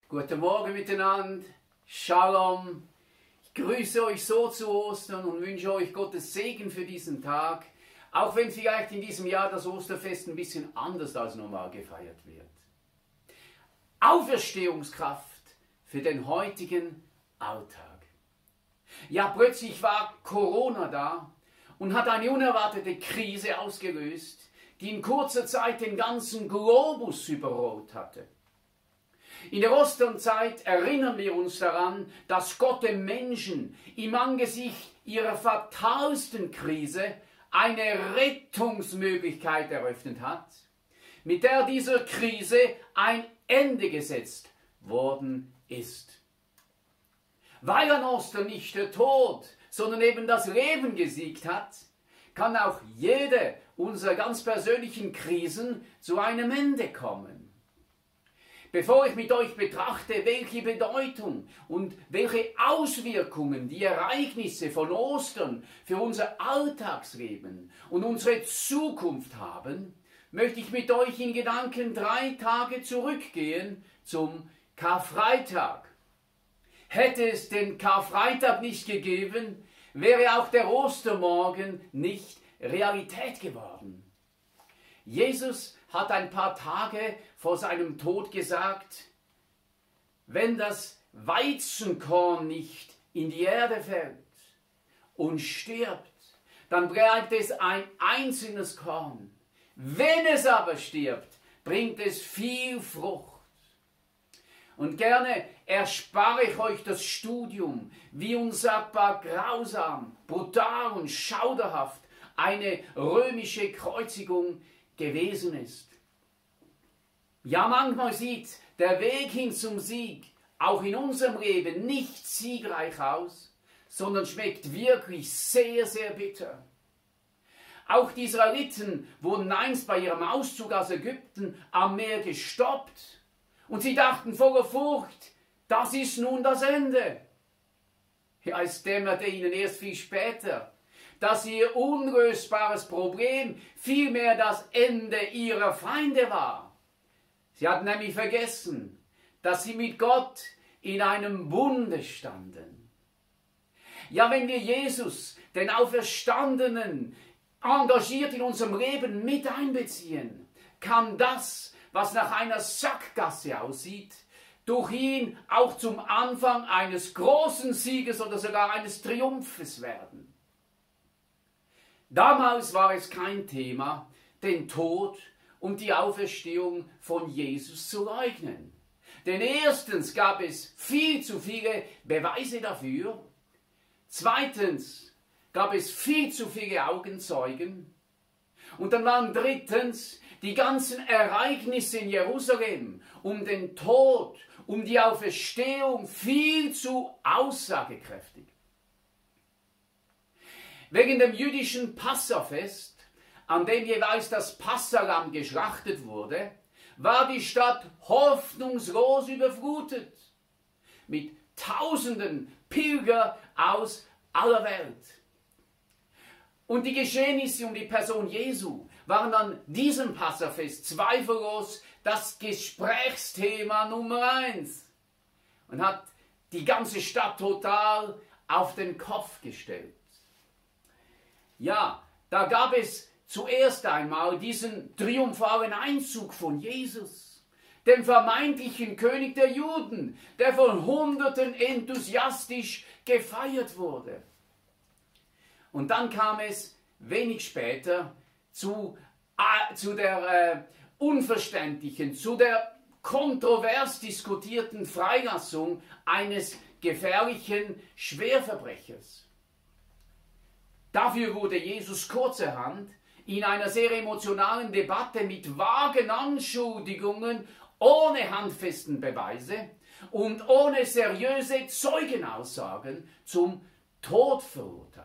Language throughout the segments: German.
Guten Morgen miteinander, Shalom. Ich grüße euch so zu Ostern und wünsche euch Gottes Segen für diesen Tag, auch wenn vielleicht in diesem Jahr das Osterfest ein bisschen anders als normal gefeiert wird. Auferstehungskraft für den heutigen Alltag. Ja, plötzlich war Corona da und hat eine unerwartete Krise ausgelöst, die in kurzer Zeit den ganzen Globus überrollt hatte. In der Osternzeit erinnern wir uns daran, dass Gott dem Menschen im Angesicht ihrer fatalsten Krise eine Rettungsmöglichkeit eröffnet hat, mit der dieser Krise ein Ende gesetzt worden ist. Weil an Ostern nicht der Tod, sondern eben das Leben gesiegt hat, kann auch jede unserer ganz persönlichen Krisen zu einem Ende kommen. Bevor ich mit euch betrachte, welche Bedeutung und welche Auswirkungen die Ereignisse von Ostern für unser Alltagsleben und unsere Zukunft haben, möchte ich mit euch in Gedanken 3 Tage zurückgehen zum Karfreitag. Hätte es den Karfreitag nicht gegeben, wäre auch der Ostermorgen nicht Realität geworden. Jesus hat ein paar Tage vor seinem Tod gesagt, wenn das Weizenkorn nicht in die Erde fällt und stirbt, dann bleibt es ein einzelnes Korn. Wenn es aber stirbt, bringt es viel Frucht. Und gerne erspare ich euch das Studium, wie unsagbar grausam, brutal und schauderhaft eine römische Kreuzigung gewesen ist. Ja, manchmal sieht der Weg hin zum Sieg auch in unserem Leben nicht siegreich aus, sondern schmeckt wirklich sehr, sehr bitter. Auch die Israeliten wurden einst bei ihrem Auszug aus Ägypten am Meer gestoppt und sie dachten voller Furcht, das ist nun das Ende. Ja, es dämmerte ihnen erst viel später, dass ihr unlösbares Problem vielmehr das Ende ihrer Feinde war. Sie hatten nämlich vergessen, dass sie mit Gott in einem Bunde standen. Ja, wenn wir Jesus, den Auferstandenen, engagiert in unserem Leben mit einbeziehen, kann das, was nach einer Sackgasse aussieht, durch ihn auch zum Anfang eines großen Sieges oder sogar eines Triumphes werden. Damals war es kein Thema, den Tod und die Auferstehung von Jesus zu leugnen. Denn erstens gab es viel zu viele Beweise dafür. Zweitens gab es viel zu viele Augenzeugen. Und dann waren drittens die ganzen Ereignisse in Jerusalem um den Tod, um die Auferstehung viel zu aussagekräftig. Wegen dem jüdischen Passafest, an dem jeweils das Passalamm geschlachtet wurde, war die Stadt hoffnungslos überflutet mit Tausenden Pilger aus aller Welt. Und die Geschehnisse um die Person Jesu waren an diesem Passafest zweifellos das Gesprächsthema Nummer 1 und hat die ganze Stadt total auf den Kopf gestellt. Ja, da gab es zuerst einmal diesen triumphalen Einzug von Jesus, dem vermeintlichen König der Juden, der von Hunderten enthusiastisch gefeiert wurde. Und dann kam es wenig später zu der unverständlichen, zu der kontrovers diskutierten Freilassung eines gefährlichen Schwerverbrechers. Dafür wurde Jesus kurzerhand in einer sehr emotionalen Debatte mit vagen Anschuldigungen, ohne handfesten Beweise und ohne seriöse Zeugenaussagen zum Tod verurteilt.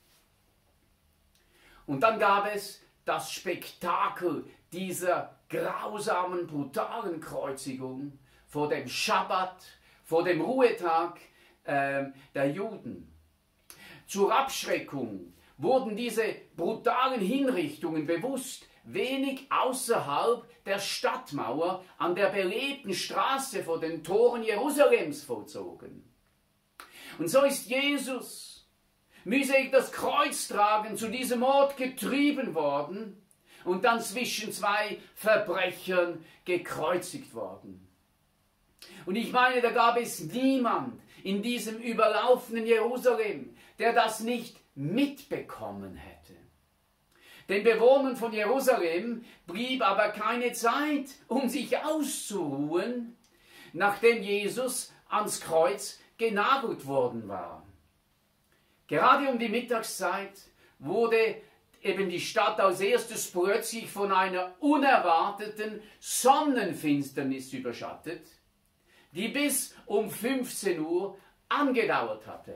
Und dann gab es das Spektakel dieser grausamen, brutalen Kreuzigung vor dem Schabbat, vor dem Ruhetag der Juden. Zur Abschreckung wurden diese brutalen Hinrichtungen bewusst wenig außerhalb der Stadtmauer an der belebten Straße vor den Toren Jerusalems vollzogen. Und so ist Jesus mühselig das Kreuz tragen zu diesem Ort getrieben worden und dann zwischen zwei Verbrechern gekreuzigt worden. Und ich meine, da gab es niemand in diesem überlaufenen Jerusalem, der das nicht mitbekommen hätte. Den Bewohnern von Jerusalem blieb aber keine Zeit, um sich auszuruhen, nachdem Jesus ans Kreuz genagelt worden war. Gerade um die Mittagszeit wurde eben die Stadt als erstes plötzlich von einer unerwarteten Sonnenfinsternis überschattet, die bis um 15 Uhr angedauert hatte.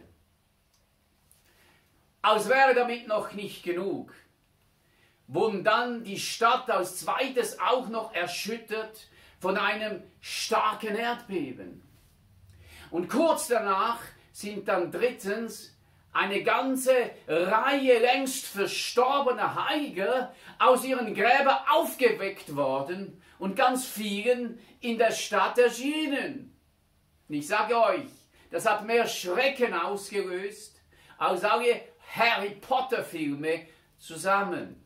Als wäre damit noch nicht genug, wurden dann die Stadt als zweites auch noch erschüttert von einem starken Erdbeben. Und kurz danach sind dann drittens eine ganze Reihe längst verstorbener Heiliger aus ihren Gräbern aufgeweckt worden und ganz vielen in der Stadt erschienen. Und ich sage euch, das hat mehr Schrecken ausgelöst als alle Harry Potter Filme zusammen.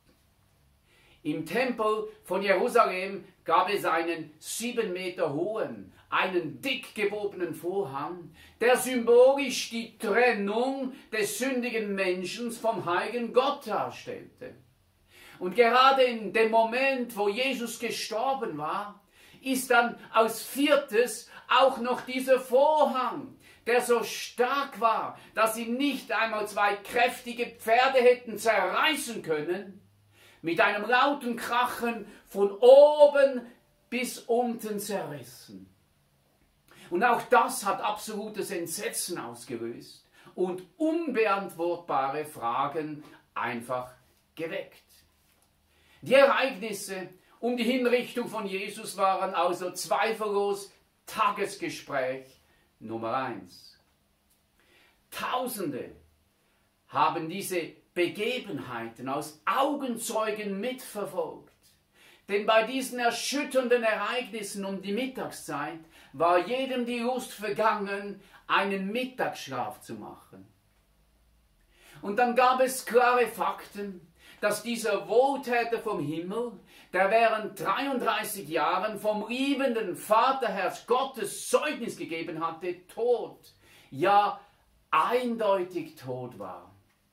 Im Tempel von Jerusalem gab es einen 7 Meter hohen, einen dick gebogenen Vorhang, der symbolisch die Trennung des sündigen Menschen vom heiligen Gott darstellte. Und gerade in dem Moment, wo Jesus gestorben war, ist dann als viertes auch noch dieser Vorhang, der so stark war, dass ihn nicht einmal zwei kräftige Pferde hätten zerreißen können, mit einem lauten Krachen von oben bis unten zerrissen. Und auch das hat absolutes Entsetzen ausgelöst und unbeantwortbare Fragen einfach geweckt. Die Ereignisse um die Hinrichtung von Jesus waren also zweifellos Tagesgespräch Nummer 1. Tausende haben diese Begebenheiten als Augenzeugen mitverfolgt. Denn bei diesen erschütternden Ereignissen um die Mittagszeit war jedem die Lust vergangen, einen Mittagsschlaf zu machen. Und dann gab es klare Fakten, dass dieser Wohltäter vom Himmel, der während 33 Jahren vom liebenden Vaterherz Gottes Zeugnis gegeben hatte, tot, ja eindeutig tot war.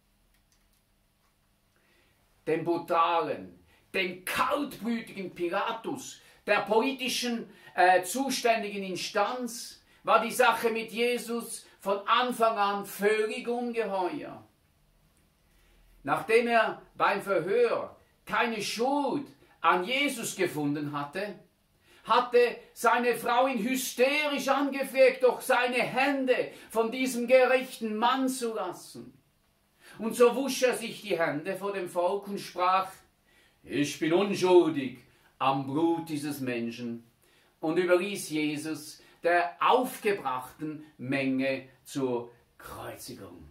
Dem brutalen, dem kaltblütigen Pilatus, der politischen zuständigen Instanz, war die Sache mit Jesus von Anfang an völlig ungeheuer. Nachdem er beim Verhör keine Schuld an Jesus gefunden hatte, hatte seine Frau ihn hysterisch angefleht, doch seine Hände von diesem gerechten Mann zu lassen. Und so wusch er sich die Hände vor dem Volk und sprach: Ich bin unschuldig am Blut dieses Menschen, und überließ Jesus der aufgebrachten Menge zur Kreuzigung.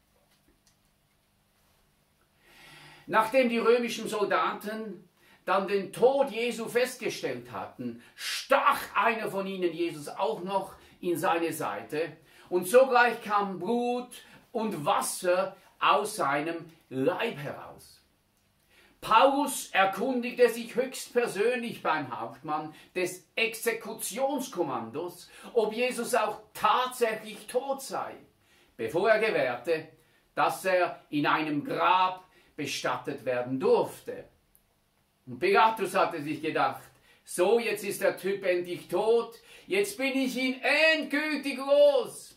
Nachdem die römischen Soldaten dann den Tod Jesu festgestellt hatten, stach einer von ihnen Jesus auch noch in seine Seite, und sogleich kam Blut und Wasser aus seinem Leib heraus. Paulus erkundigte sich höchstpersönlich beim Hauptmann des Exekutionskommandos, ob Jesus auch tatsächlich tot sei, bevor er gewährte, dass er in einem Grab bestattet werden durfte. Und Pilatus hatte sich gedacht: So, jetzt ist der Typ endlich tot, jetzt bin ich ihn endgültig los.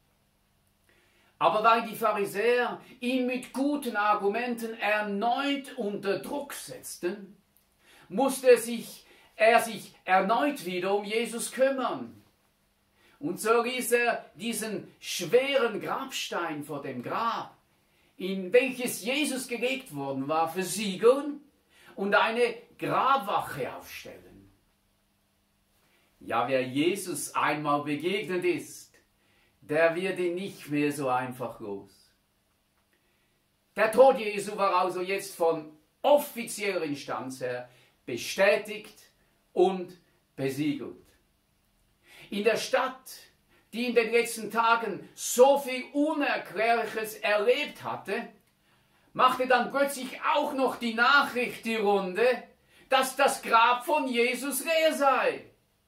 Aber weil die Pharisäer ihn mit guten Argumenten erneut unter Druck setzten, musste er sich erneut wieder um Jesus kümmern. Und so ließ er diesen schweren Grabstein vor dem Grab, in welches Jesus gelegt worden war, versiegeln und eine Grabwache aufstellen. Ja, wer Jesus einmal begegnet ist, der wird ihn nicht mehr so einfach los. Der Tod Jesu war also jetzt von offizieller Instanz her bestätigt und besiegelt. In der Stadt, die in den letzten Tagen so viel Unerklärliches erlebt hatte, machte dann plötzlich auch noch die Nachricht die Runde, dass das Grab von Jesus leer sei.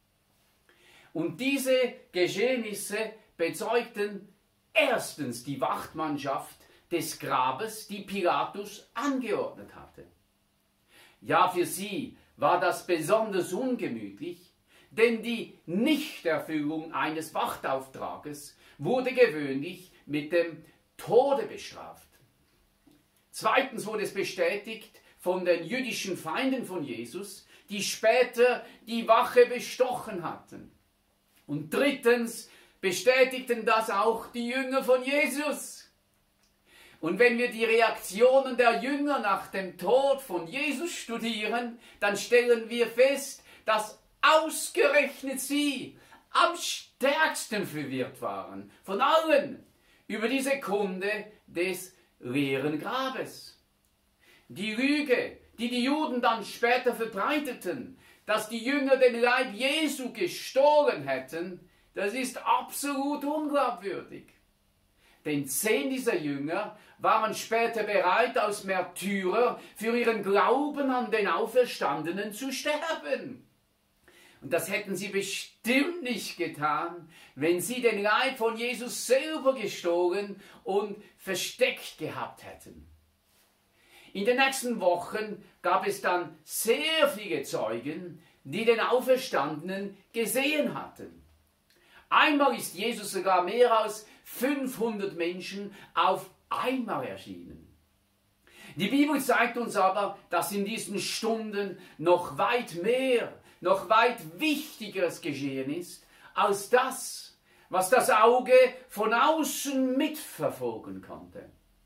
Und diese Geschehnisse bezeugten erstens die Wachtmannschaft des Grabes, die Pilatus angeordnet hatte. Ja, für sie war das besonders ungemütlich, denn die Nichterfüllung eines Wachtauftrages wurde gewöhnlich mit dem Tode bestraft. Zweitens wurde es bestätigt von den jüdischen Feinden von Jesus, die später die Wache bestochen hatten. Und drittens bestätigten das auch die Jünger von Jesus. Und wenn wir die Reaktionen der Jünger nach dem Tod von Jesus studieren, dann stellen wir fest, dass ausgerechnet sie am stärksten verwirrt waren von allen über diese Kunde des leeren Grabes. Die Lüge, die die Juden dann später verbreiteten, dass die Jünger den Leib Jesu gestohlen hätten, das ist absolut unglaubwürdig. Denn 10 dieser Jünger waren später bereit, als Märtyrer für ihren Glauben an den Auferstandenen zu sterben. Und das hätten sie bestimmt nicht getan, wenn sie den Leib von Jesus selber gestohlen und versteckt gehabt hätten. In den nächsten Wochen gab es dann sehr viele Zeugen, die den Auferstandenen gesehen hatten. Einmal ist Jesus sogar mehr als 500 Menschen auf einmal erschienen. Die Bibel zeigt uns aber, dass in diesen Stunden noch weit mehr, noch weit Wichtigeres geschehen ist, als das, was das Auge von außen mitverfolgen konnte.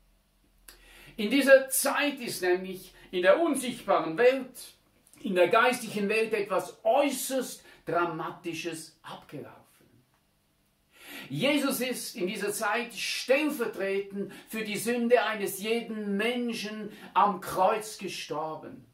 In dieser Zeit ist nämlich in der unsichtbaren Welt, in der geistlichen Welt etwas äußerst Dramatisches abgelaufen. Jesus ist in dieser Zeit stellvertretend für die Sünde eines jeden Menschen am Kreuz gestorben.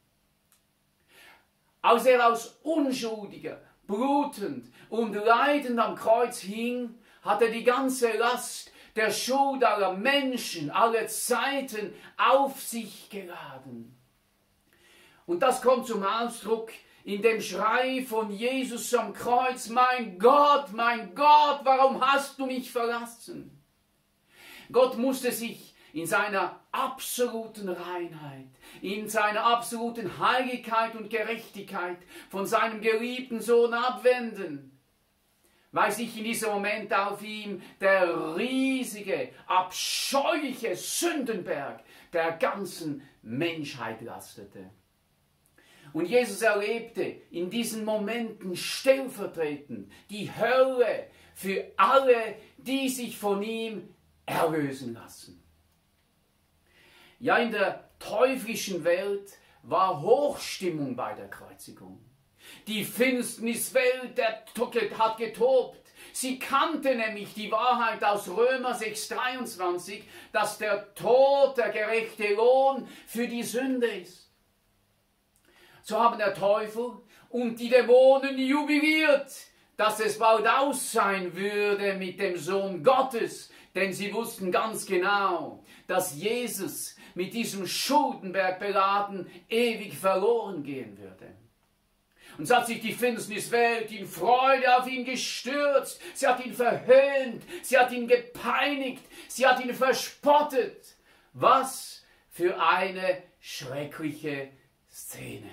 Als er als Unschuldiger, blutend und leidend am Kreuz hing, hat er die ganze Last der Schuld aller Menschen, aller Zeiten auf sich geladen. Und das kommt zum Ausdruck in dem Schrei von Jesus am Kreuz: mein Gott, warum hast du mich verlassen? Gott musste sich in seiner absoluten Reinheit, in seiner absoluten Heiligkeit und Gerechtigkeit von seinem geliebten Sohn abwenden, weil sich in diesem Moment auf ihm der riesige, abscheuliche Sündenberg der ganzen Menschheit lastete. Und Jesus erlebte in diesen Momenten stellvertretend die Hölle für alle, die sich von ihm erlösen lassen. Ja, in der teuflischen Welt war Hochstimmung bei der Kreuzigung. Die Finsterniswelt hat getobt. Sie kannte nämlich die Wahrheit aus Römer 6,23, dass der Tod der gerechte Lohn für die Sünde ist. So haben der Teufel und die Dämonen jubiliert, dass es bald aus sein würde mit dem Sohn Gottes, denn sie wussten ganz genau, dass Jesus mit diesem Schuldenberg beladen ewig verloren gehen würde. Und so hat sich die Finsterniswelt in Freude auf ihn gestürzt, sie hat ihn verhöhnt, sie hat ihn gepeinigt, sie hat ihn verspottet. Was für eine schreckliche Szene.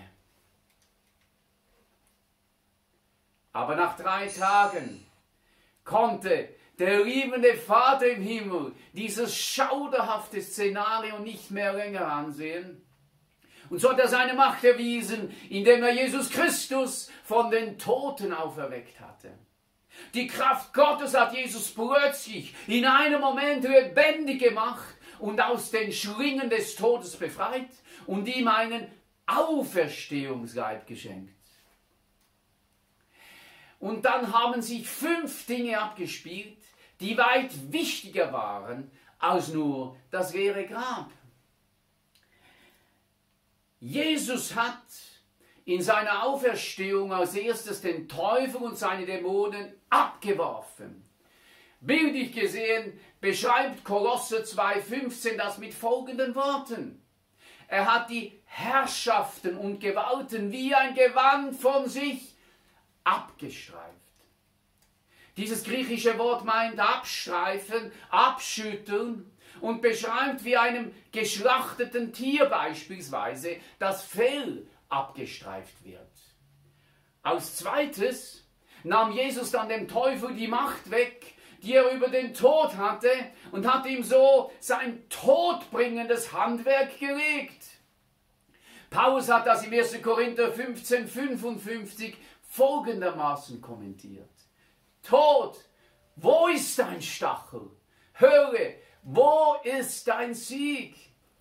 Aber nach 3 Tagen konnte der liebende Vater im Himmel dieses schauderhafte Szenario nicht mehr länger ansehen. Und so hat er seine Macht erwiesen, indem er Jesus Christus von den Toten auferweckt hatte. Die Kraft Gottes hat Jesus plötzlich in einem Moment lebendig gemacht und aus den Schlingen des Todes befreit und ihm einen Auferstehungsleib geschenkt. Und dann haben sich 5 Dinge abgespielt, die weit wichtiger waren als nur das leere Grab. Jesus hat in seiner Auferstehung als erstes den Teufel und seine Dämonen abgeworfen. Bildlich gesehen beschreibt Kolosser 2,15 das mit folgenden Worten. Er hat die Herrschaften und Gewalten wie ein Gewand von sich abgestreift. Dieses griechische Wort meint abstreifen, abschütteln und beschreibt wie einem geschlachteten Tier beispielsweise das Fell abgestreift wird. Als zweites nahm Jesus dann dem Teufel die Macht weg, die er über den Tod hatte, und hat ihm so sein todbringendes Handwerk gelegt. Paulus hat das im 1. Korinther 15,55 folgendermaßen kommentiert. Tod, wo ist dein Stachel? Hölle, wo ist dein Sieg?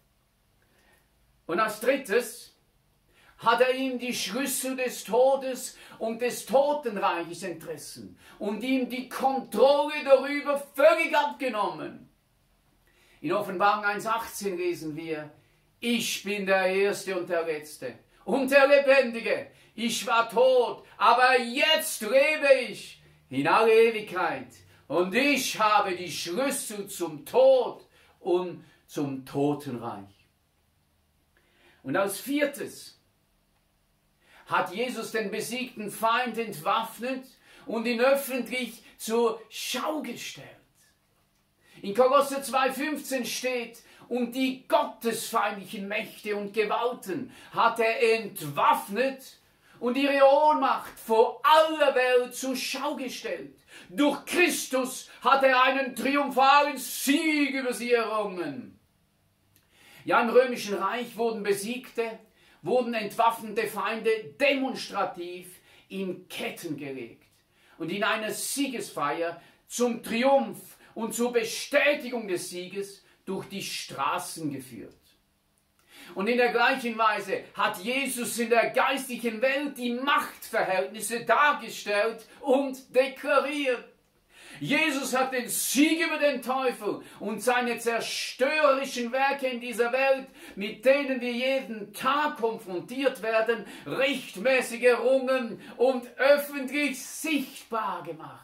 Und als drittes hat er ihm die Schlüssel des Todes und des Totenreiches entrissen und ihm die Kontrolle darüber völlig abgenommen. In Offenbarung 1,18 lesen wir, ich bin der Erste und der Letzte und der Lebendige. Ich war tot, aber jetzt lebe ich in alle Ewigkeit. Und ich habe die Schlüssel zum Tod und zum Totenreich. Und als viertes hat Jesus den besiegten Feind entwaffnet und ihn öffentlich zur Schau gestellt. In Kolosser 2,15 steht, und die gottesfeindlichen Mächte und Gewalten hat er entwaffnet und ihre Ohnmacht vor aller Welt zur Schau gestellt. Durch Christus hat er einen triumphalen Sieg über sie errungen. Ja, im Römischen Reich wurden entwaffnete Feinde demonstrativ in Ketten gelegt und in einer Siegesfeier zum Triumph und zur Bestätigung des Sieges durch die Straßen geführt. Und in der gleichen Weise hat Jesus in der geistlichen Welt die Machtverhältnisse dargestellt und deklariert. Jesus hat den Sieg über den Teufel und seine zerstörerischen Werke in dieser Welt, mit denen wir jeden Tag konfrontiert werden, rechtmäßig errungen und öffentlich sichtbar gemacht.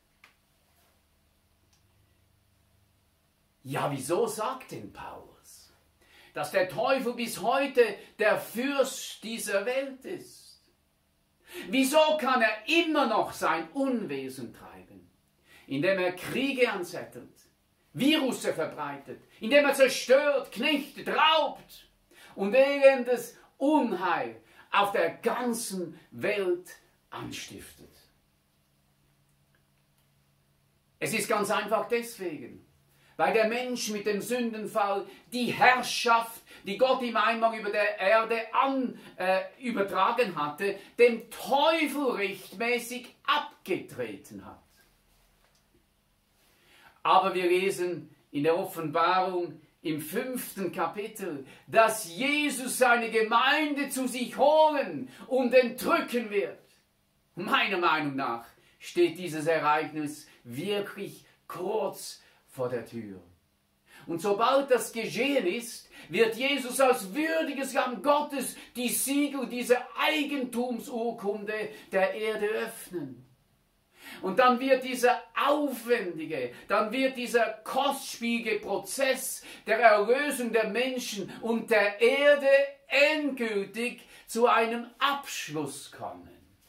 Ja, wieso sagt denn Paulus, dass der Teufel bis heute der Fürst dieser Welt ist? Wieso kann er immer noch sein Unwesen treiben, indem er Kriege anzettelt, Virusse verbreitet, indem er zerstört, knechtet, raubt und elendes Unheil auf der ganzen Welt anstiftet? Es ist ganz einfach deswegen, weil der Mensch mit dem Sündenfall die Herrschaft, die Gott ihm einmal über der Erde übertragen hatte, dem Teufel rechtmäßig abgetreten hat. Aber wir lesen in der Offenbarung im 5. Kapitel, dass Jesus seine Gemeinde zu sich holen und entrücken wird. Meiner Meinung nach steht dieses Ereignis wirklich kurz vor der Tür. Und sobald das geschehen ist, wird Jesus als würdiges Lamm Gottes die Siegel dieser Eigentumsurkunde der Erde öffnen. Und dann wird dieser aufwendige, dieser kostspielige Prozess der Erlösung der Menschen und der Erde endgültig zu einem Abschluss kommen.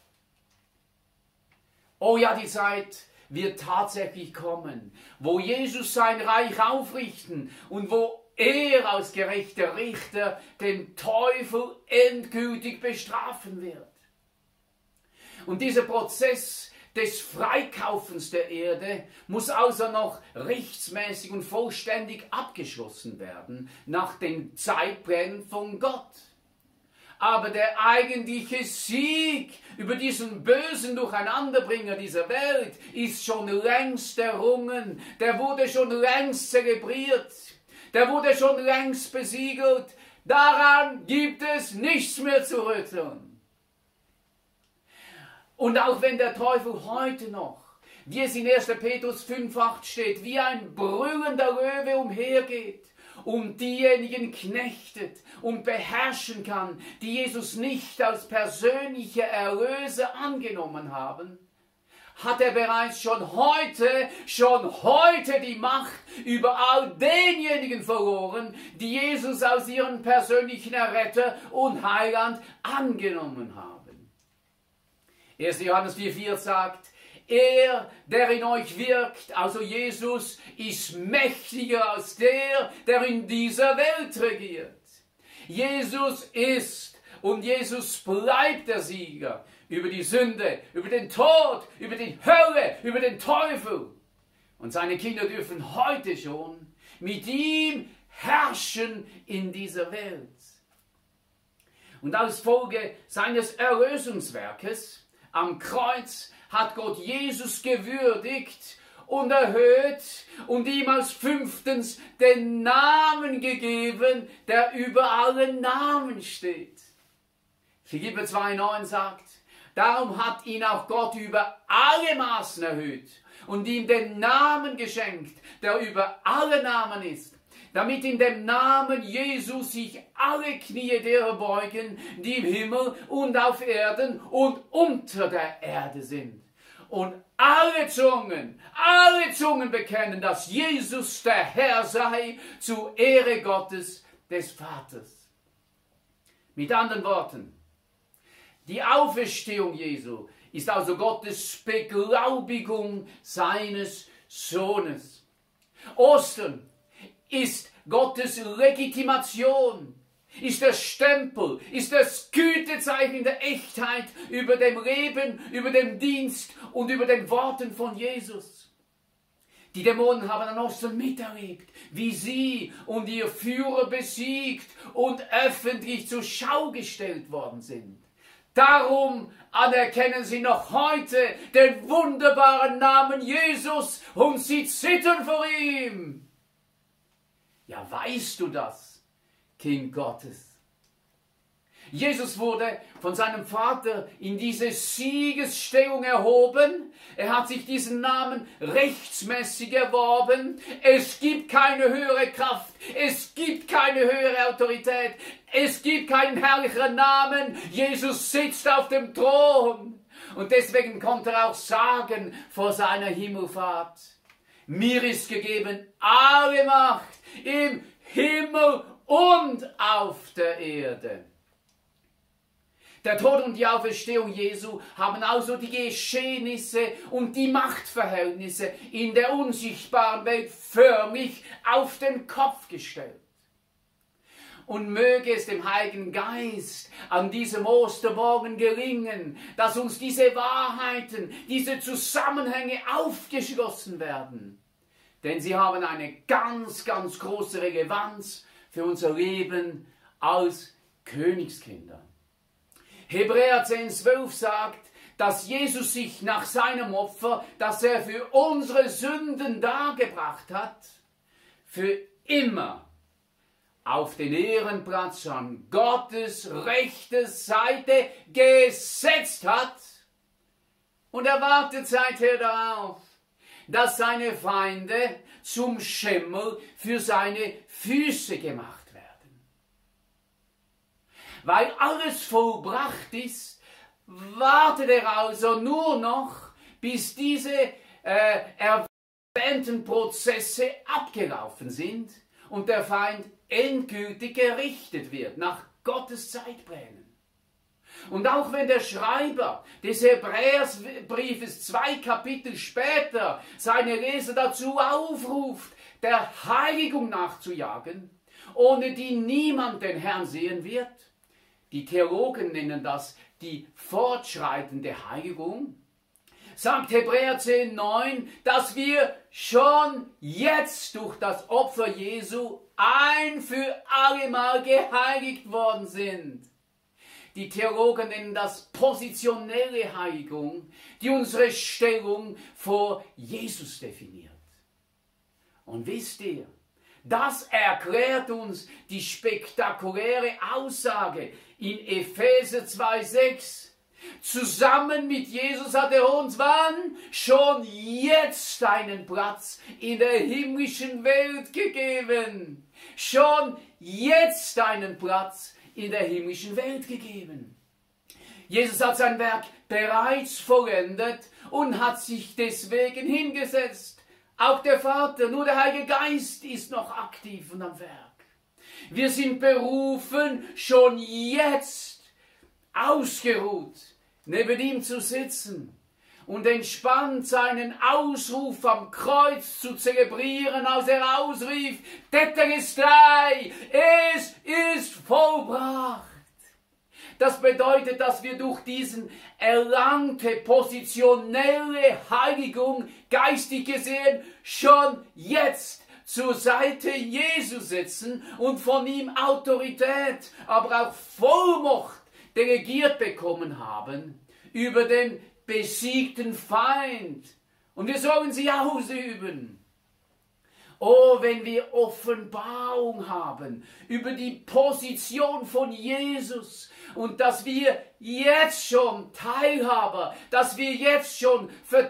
Oh ja, die Zeit wird tatsächlich kommen, wo Jesus sein Reich aufrichten und wo er als gerechter Richter den Teufel endgültig bestrafen wird. Und dieser Prozess des Freikaufens der Erde muss also noch rechtsmäßig und vollständig abgeschlossen werden, nach den Zeitplänen von Gott. Aber der eigentliche Sieg über diesen bösen Durcheinanderbringer dieser Welt ist schon längst errungen. Der wurde schon längst zelebriert. Der wurde schon längst besiegelt. Daran gibt es nichts mehr zu rütteln. Und auch wenn der Teufel heute noch, wie es in 1. Petrus 5,8 steht, wie ein brüllender Löwe umhergeht und diejenigen knechtet und beherrschen kann, die Jesus nicht als persönlicher Erlöser angenommen haben, hat er bereits schon heute die Macht über all denjenigen verloren, die Jesus als ihren persönlichen Erretter und Heiland angenommen haben. 1. Johannes 4,4 sagt, er, der in euch wirkt, also Jesus, ist mächtiger als der in dieser Welt regiert. Jesus ist und Jesus bleibt der Sieger über die Sünde, über den Tod, über die Hölle, über den Teufel. Und seine Kinder dürfen heute schon mit ihm herrschen in dieser Welt. Und als Folge seines Erlösungswerkes am Kreuz hat Gott Jesus gewürdigt und erhöht und ihm als 5. den Namen gegeben, der über allen Namen steht. Philipper 2,9 sagt, darum hat ihn auch Gott über alle Maßen erhöht und ihm den Namen geschenkt, der über alle Namen ist, damit in dem Namen Jesus sich alle Knie derer beugen, die im Himmel und auf Erden und unter der Erde sind. Und alle Zungen bekennen, dass Jesus der Herr sei, zur Ehre Gottes des Vaters. Mit anderen Worten, die Auferstehung Jesu ist also Gottes Beglaubigung seines Sohnes. Ostern ist Gottes Legitimation, ist der Stempel, ist das Gütezeichen der Echtheit über dem Leben, über dem Dienst und über den Worten von Jesus. Die Dämonen haben an Ostern miterlebt, wie sie und ihr Führer besiegt und öffentlich zur Schau gestellt worden sind. Darum anerkennen sie noch heute den wunderbaren Namen Jesus und sie zittern vor ihm. Ja, weißt du das, Kind Gottes? Jesus wurde von seinem Vater in diese Siegesstellung erhoben. Er hat sich diesen Namen rechtsmäßig erworben. Es gibt keine höhere Kraft. Es gibt keine höhere Autorität. Es gibt keinen herrlicheren Namen. Jesus sitzt auf dem Thron. Und deswegen konnte er auch sagen vor seiner Himmelfahrt, mir ist gegeben alle Macht im Himmel und auf der Erde. Der Tod und die Auferstehung Jesu haben also die Geschehnisse und die Machtverhältnisse in der unsichtbaren Welt förmlich auf den Kopf gestellt. Und möge es dem Heiligen Geist an diesem Ostermorgen gelingen, dass uns diese Wahrheiten, diese Zusammenhänge aufgeschlossen werden. Denn sie haben eine ganz, ganz große Relevanz für unser Leben als Königskinder. Hebräer 10,12 sagt, dass Jesus sich nach seinem Opfer, das er für unsere Sünden dargebracht hat, für immer auf den Ehrenplatz an Gottes rechte Seite gesetzt hat und er wartet seither darauf, dass seine Feinde zum Schimmel für seine Füße gemacht werden. Weil alles vollbracht ist, wartet er also nur noch, bis diese erwähnten Prozesse abgelaufen sind und der Feind endgültig gerichtet wird, nach Gottes Zeitplänen. Und auch wenn der Schreiber des Hebräerbriefes 2 Kapitel später seine Leser dazu aufruft, der Heiligung nachzujagen, ohne die niemand den Herrn sehen wird, die Theologen nennen das die fortschreitende Heiligung, sagt Hebräer 10,9, dass wir schon jetzt durch das Opfer Jesu ein für allemal geheiligt worden sind. Die Theologen nennen das positionelle Heiligung, die unsere Stellung vor Jesus definiert. Und wisst ihr, das erklärt uns die spektakuläre Aussage in Epheser 2,6, Zusammen mit Jesus hat er uns wann? Schon jetzt einen Platz in der himmlischen Welt gegeben. Schon jetzt einen Platz in der himmlischen Welt gegeben. Jesus hat sein Werk bereits vollendet und hat sich deswegen hingesetzt. Auch der Vater, nur der Heilige Geist ist noch aktiv und am Werk. Wir sind berufen, schon jetzt ausgeruht neben ihm zu sitzen und entspannt seinen Ausruf am Kreuz zu zelebrieren, als er ausrief, Tetelestai, es ist vollbracht. Das bedeutet, dass wir durch diesen erlangte positionelle Heiligung, geistig gesehen, schon jetzt zur Seite Jesu sitzen und von ihm Autorität, aber auch Vollmacht delegiert bekommen haben über den besiegten Feind. Und wir sollen sie ausüben. Oh, wenn wir Offenbarung haben über die Position von Jesus und dass wir jetzt schon Teilhaber, dass wir jetzt schon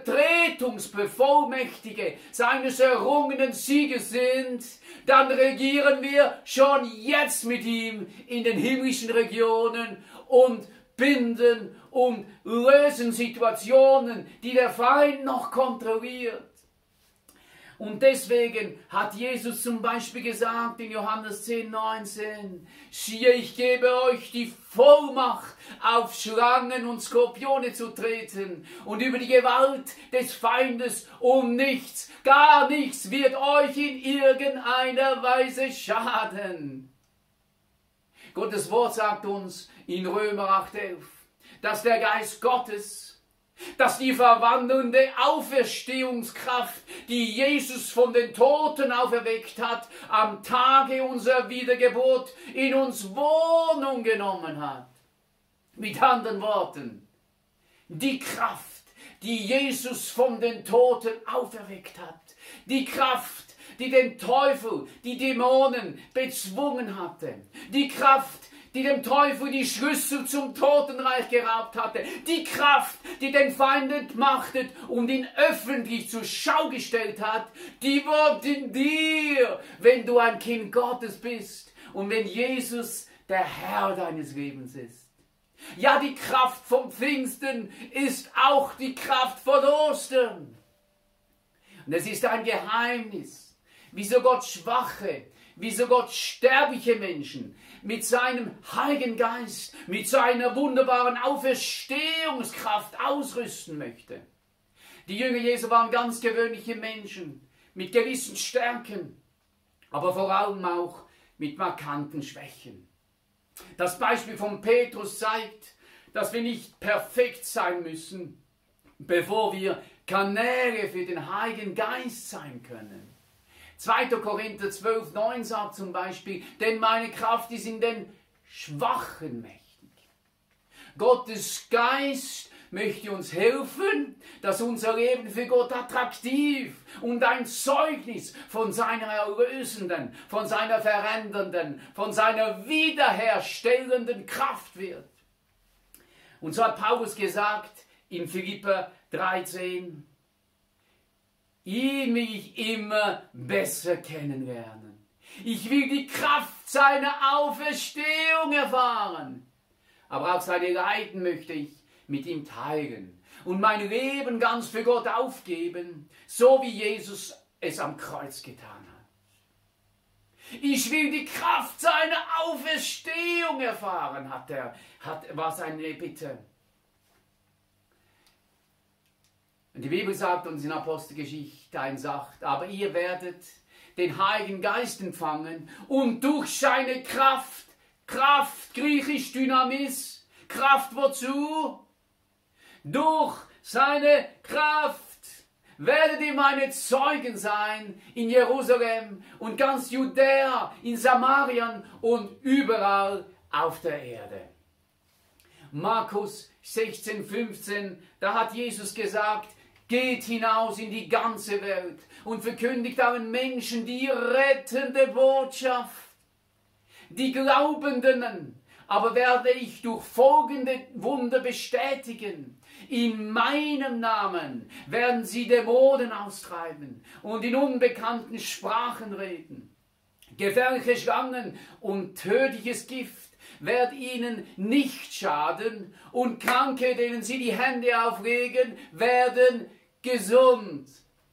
Vertretungsbevollmächtige seines errungenen Sieges sind, dann regieren wir schon jetzt mit ihm in den himmlischen Regionen und binden und lösen Situationen, die der Feind noch kontrolliert. Und deswegen hat Jesus zum Beispiel gesagt in Johannes 10,19, siehe, ich gebe euch die Vollmacht, auf Schlangen und Skorpione zu treten und über die Gewalt des Feindes, um nichts, gar nichts wird euch in irgendeiner Weise schaden. Gottes Wort sagt uns in Römer 8,11, dass der Geist Gottes, dass die verwandelnde Auferstehungskraft, die Jesus von den Toten auferweckt hat, am Tage unserer Wiedergeburt in uns Wohnung genommen hat. Mit anderen Worten, die Kraft, die Jesus von den Toten auferweckt hat, die Kraft, die den Teufel, die Dämonen bezwungen hatte, die Kraft, die dem Teufel die Schlüssel zum Totenreich geraubt hatte, die Kraft, die den Feind entmachtet und ihn öffentlich zur Schau gestellt hat, die wohnt in dir, wenn du ein Kind Gottes bist und wenn Jesus der Herr deines Lebens ist. Ja, die Kraft vom Pfingsten ist auch die Kraft von Ostern. Und es ist ein Geheimnis, wieso Gott schwache, wieso Gott sterbliche Menschen mit seinem Heiligen Geist, mit seiner wunderbaren Auferstehungskraft ausrüsten möchte. Die Jünger Jesu waren ganz gewöhnliche Menschen mit gewissen Stärken, aber vor allem auch mit markanten Schwächen. Das Beispiel von Petrus zeigt, dass wir nicht perfekt sein müssen, bevor wir Kanäle für den Heiligen Geist sein können. 2. Korinther 12,9 sagt zum Beispiel, denn meine Kraft ist in den Schwachen mächtig. Gottes Geist möchte uns helfen, dass unser Leben für Gott attraktiv und ein Zeugnis von seiner erlösenden, von seiner verändernden, von seiner wiederherstellenden Kraft wird. Und so hat Paulus gesagt in Philipper 13, ihn will ich immer besser kennenlernen. Ich will die Kraft seiner Auferstehung erfahren. Aber auch seine Leiden möchte ich mit ihm teilen und mein Leben ganz für Gott aufgeben, so wie Jesus es am Kreuz getan hat. Ich will die Kraft seiner Auferstehung erfahren, war seine Bitte. Und die Bibel sagt uns in Apostelgeschichte 1,8, aber ihr werdet den Heiligen Geist empfangen und durch seine Kraft, griechisch Dynamis, Kraft wozu? Durch seine Kraft werdet ihr meine Zeugen sein in Jerusalem und ganz Judäa, in Samarien und überall auf der Erde. Markus 16,15, da hat Jesus gesagt, geht hinaus in die ganze Welt und verkündigt allen Menschen die rettende Botschaft. Die Glaubenden aber werde ich durch folgende Wunder bestätigen. In meinem Namen werden sie Dämonen austreiben und in unbekannten Sprachen reden. Gefährliche Schlangen und tödliches Gift wird ihnen nicht schaden und Kranke, denen sie die Hände auflegen, werden gesund.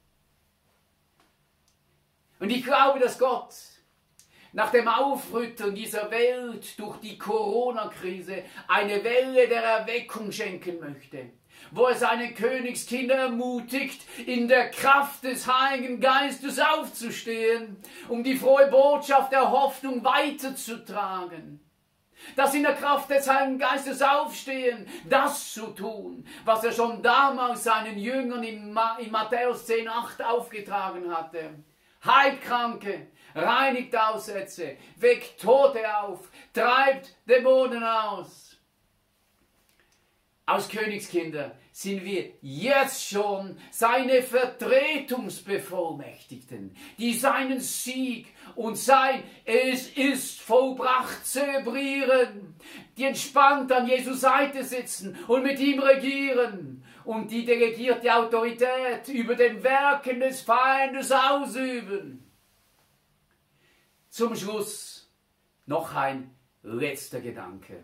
Und ich glaube, dass Gott nach dem Aufrütteln dieser Welt durch die Corona-Krise eine Welle der Erweckung schenken möchte, wo er seine Königskinder ermutigt, in der Kraft des Heiligen Geistes aufzustehen, um die frohe Botschaft der Hoffnung weiterzutragen. Dass in der Kraft des Heiligen Geistes aufstehen, das zu tun, was er schon damals seinen Jüngern in Matthäus 10,8 aufgetragen hatte. Heilt Kranke, reinigt Aussätze, weckt Tote auf, treibt Dämonen aus. Als Königskinder sind wir jetzt schon seine Vertretungsbevollmächtigten, die seinen Sieg und sein Es ist vollbracht zelebrieren, die entspannt an Jesu Seite sitzen und mit ihm regieren und die delegierte Autorität über den Werken des Feindes ausüben. Zum Schluss noch ein letzter Gedanke.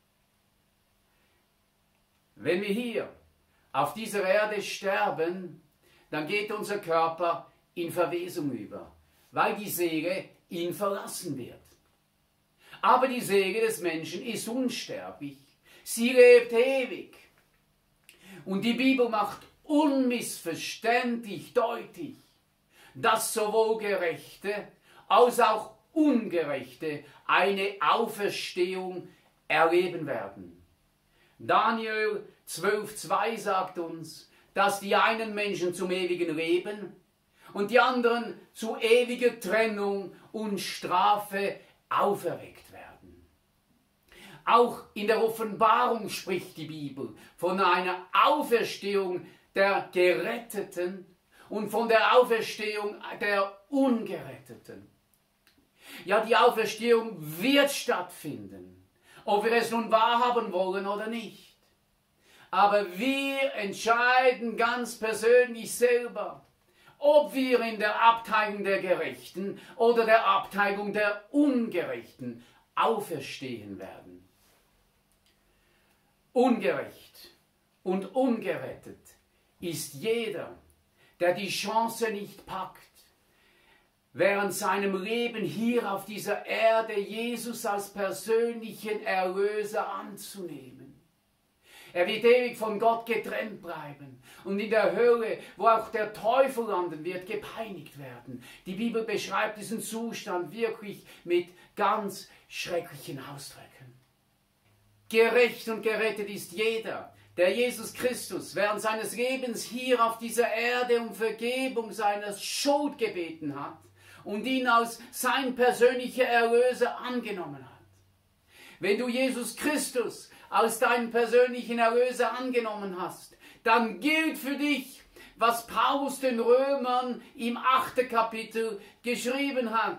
Wenn wir hier auf dieser Erde sterben, dann geht unser Körper in Verwesung über, weil die Seele ihn verlassen wird. Aber die Seele des Menschen ist unsterblich, sie lebt ewig. Und die Bibel macht unmissverständlich deutlich, dass sowohl Gerechte als auch Ungerechte eine Auferstehung erleben werden. Daniel 12,2 sagt uns, dass die einen Menschen zum ewigen Leben und die anderen zu ewiger Trennung und Strafe auferweckt werden. Auch in der Offenbarung spricht die Bibel von einer Auferstehung der Geretteten und von der Auferstehung der Ungeretteten. Ja, die Auferstehung wird stattfinden, ob wir es nun wahrhaben wollen oder nicht. Aber wir entscheiden ganz persönlich selber, ob wir in der Abteilung der Gerechten oder der Abteilung der Ungerechten auferstehen werden. Ungerecht und ungerettet ist jeder, der die Chance nicht packt, während seinem Leben hier auf dieser Erde Jesus als persönlichen Erlöser anzunehmen. Er wird ewig von Gott getrennt bleiben und in der Hölle, wo auch der Teufel landen wird, gepeinigt werden. Die Bibel beschreibt diesen Zustand wirklich mit ganz schrecklichen Ausdrücken. Gerecht und gerettet ist jeder, der Jesus Christus während seines Lebens hier auf dieser Erde um Vergebung seiner Schuld gebeten hat und ihn als sein persönlicher Erlöser angenommen hat. Wenn du Jesus Christus als deinen persönlichen Erlöser angenommen hast, dann gilt für dich, was Paulus den Römern im 8. Kapitel geschrieben hat.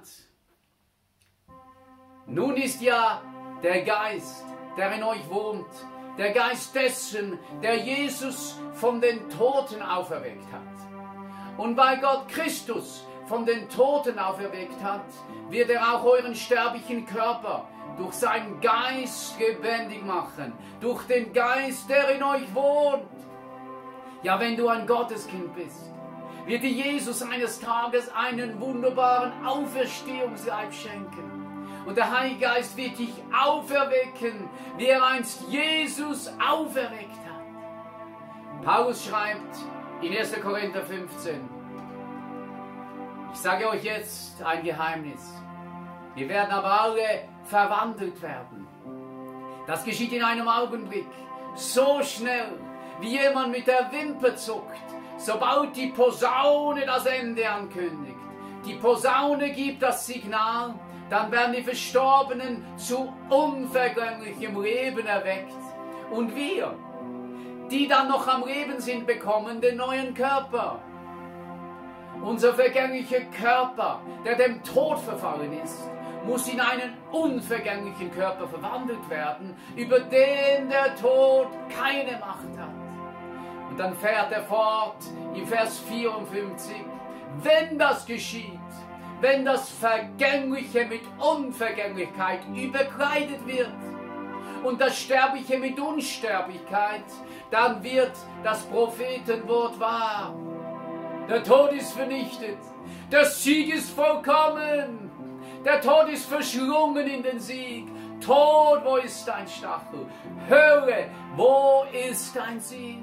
Nun ist ja der Geist, der in euch wohnt, der Geist dessen, der Jesus von den Toten auferweckt hat. Und weil Gott Christus von den Toten auferweckt hat, wird er auch euren sterblichen Körper durch seinen Geist lebendig machen, durch den Geist, der in euch wohnt. Ja, wenn du ein Gotteskind bist, wird dir Jesus eines Tages einen wunderbaren Auferstehungsleib schenken. Und der Heilige Geist wird dich auferwecken, wie er einst Jesus auferweckt hat. Paulus schreibt in 1. Korinther 15, ich sage euch jetzt ein Geheimnis. Wir werden aber alle verwandelt werden. Das geschieht in einem Augenblick, so schnell, wie jemand mit der Wimper zuckt, sobald die Posaune das Ende ankündigt. Die Posaune gibt das Signal, dann werden die Verstorbenen zu unvergänglichem Leben erweckt. Und wir, die dann noch am Leben sind, bekommen den neuen Körper. Unser vergänglicher Körper, der dem Tod verfallen ist, muss in einen unvergänglichen Körper verwandelt werden, über den der Tod keine Macht hat. Und dann fährt er fort im Vers 54, wenn das geschieht, wenn das Vergängliche mit Unvergänglichkeit überkleidet wird und das Sterbliche mit Unsterblichkeit, dann wird das Prophetenwort wahr. Der Tod ist vernichtet, der Sieg ist vollkommen, der Tod ist verschlungen in den Sieg. Tod, wo ist dein Stachel? Hölle, wo ist dein Sieg?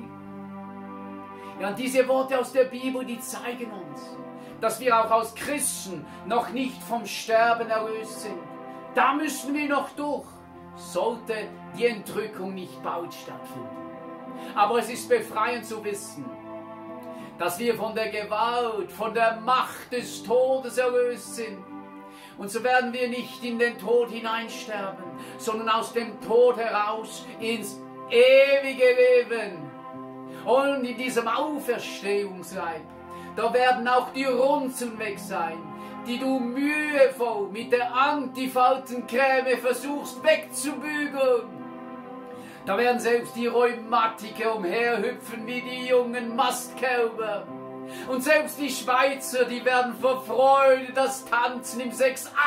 Ja, und diese Worte aus der Bibel, die zeigen uns, dass wir auch als Christen noch nicht vom Sterben erlöst sind. Da müssen wir noch durch, sollte die Entrückung nicht bald stattfinden. Aber es ist befreiend zu wissen, dass wir von der Gewalt, von der Macht des Todes erlöst sind. Und so werden wir nicht in den Tod hineinsterben, sondern aus dem Tod heraus ins ewige Leben. Und in diesem Auferstehungsleib, da werden auch die Runzeln weg sein, die du mühevoll mit der Antifaltencreme versuchst wegzubügeln. Da werden selbst die Rheumatiker umherhüpfen wie die jungen Mastkälber. Und selbst die Schweizer, die werden vor Freude das Tanzen im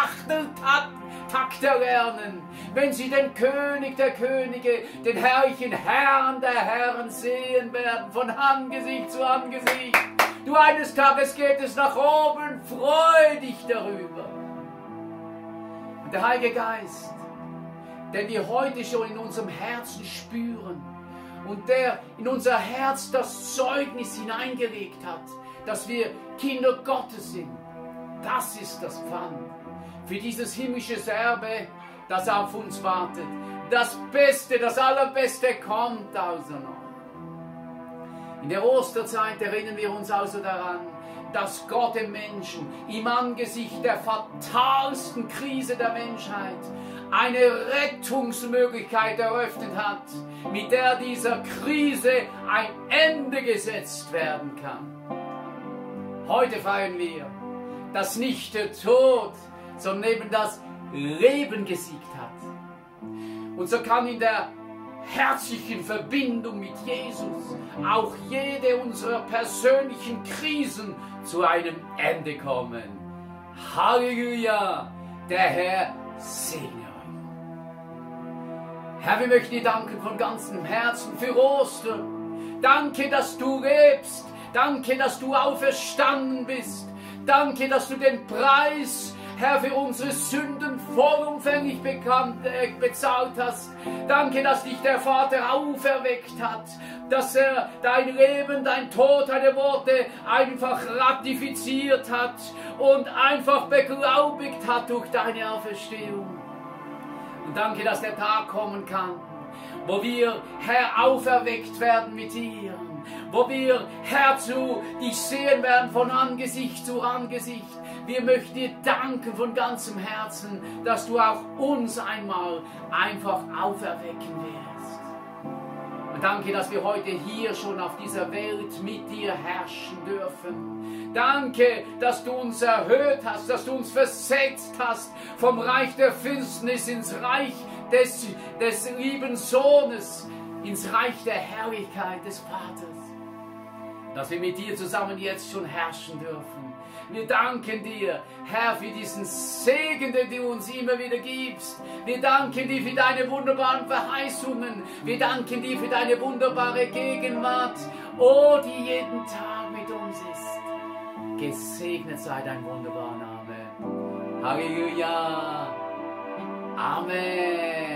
6/8-Takt erlernen, wenn sie den König der Könige, den herrlichen Herrn der Herren sehen werden, von Angesicht zu Angesicht. Du, eines Tages geht es nach oben, freu dich darüber. Und der Heilige Geist, den wir heute schon in unserem Herzen spüren und der in unser Herz das Zeugnis hineingelegt hat, dass wir Kinder Gottes sind, das ist das Pfand für dieses himmlische Erbe, das auf uns wartet. Das Beste, das Allerbeste kommt also noch. In der Osterzeit erinnern wir uns also daran, dass Gott dem Menschen im Angesicht der fatalsten Krise der Menschheit eine Rettungsmöglichkeit eröffnet hat, mit der dieser Krise ein Ende gesetzt werden kann. Heute feiern wir, dass nicht der Tod, sondern eben das Leben gesiegt hat. Und so kann in der herzlichen Verbindung mit Jesus auch jede unserer persönlichen Krisen zu einem Ende kommen. Halleluja! Der Herr segne euch. Herr, wir möchten dir danken von ganzem Herzen für Ostern. Danke, dass du lebst. Danke, dass du auferstanden bist. Danke, dass du den Preis, Herr, für unsere Sünden vollumfänglich bezahlt hast. Danke, dass dich der Vater auferweckt hat, dass er dein Leben, dein Tod, deine Worte einfach ratifiziert hat und einfach beglaubigt hat durch deine Auferstehung. Und danke, dass der Tag kommen kann, wo wir, Herr, auferweckt werden mit dir, wo wir, Herr, dich sehen werden von Angesicht zu Angesicht. Wir möchten dir danken von ganzem Herzen, dass du auch uns einmal einfach auferwecken wirst. Und danke, dass wir heute hier schon auf dieser Welt mit dir herrschen dürfen. Danke, dass du uns erhöht hast, dass du uns versetzt hast vom Reich der Finsternis ins Reich des lieben Sohnes, ins Reich der Herrlichkeit des Vaters. Dass wir mit dir zusammen jetzt schon herrschen dürfen. Wir danken dir, Herr, für diesen Segen, den du uns immer wieder gibst. Wir danken dir für deine wunderbaren Verheißungen. Wir danken dir für deine wunderbare Gegenwart, oh, die jeden Tag mit uns ist. Gesegnet sei dein wunderbarer Name. Halleluja. Amen.